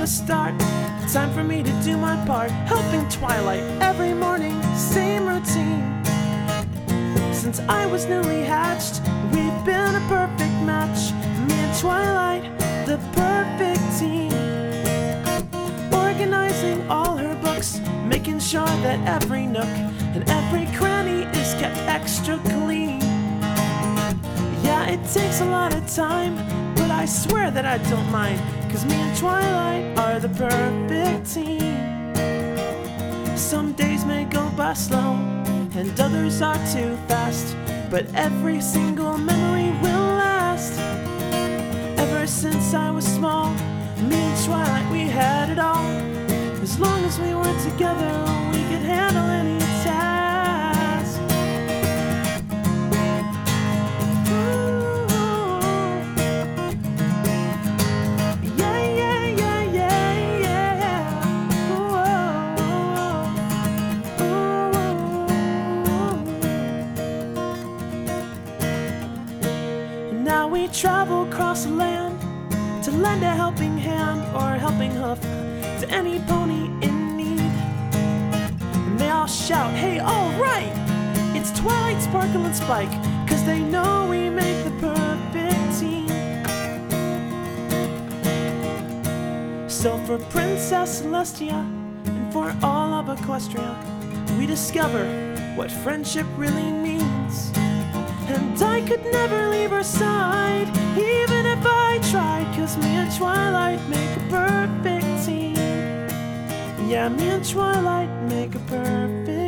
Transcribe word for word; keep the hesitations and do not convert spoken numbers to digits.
start. Time for me to do my part, helping Twilight every morning, same routine. Since I was newly hatched, we've been a perfect match. Me and Twilight, the perfect team. Organizing all her books, making sure that every nook and every cranny is kept extra clean. Yeah, it takes a lot of time, but I swear that I don't mind, 'cause me and Twilight are the perfect team. Some days may go by slow, and others are too fast, but every single memory will last. Ever since I was small, me and Twilight, we had it all. As long as we were together, we could handle any task. Ooh. Yeah, yeah, yeah, yeah, yeah. Ooh. Ooh. Now we travel across the land to lend a helping hand or a helping hoof to any pony in need. And they all shout, hey, all right! It's Twilight, Sparkle, and Spike, 'cause they know we make the perfect team. So for Princess Celestia and for all of Equestria, we discover what friendship really means. And I could never leave her side, even if I tried, 'cause me and Twilight make a perfect team. Yeah, me and Twilight make a perfect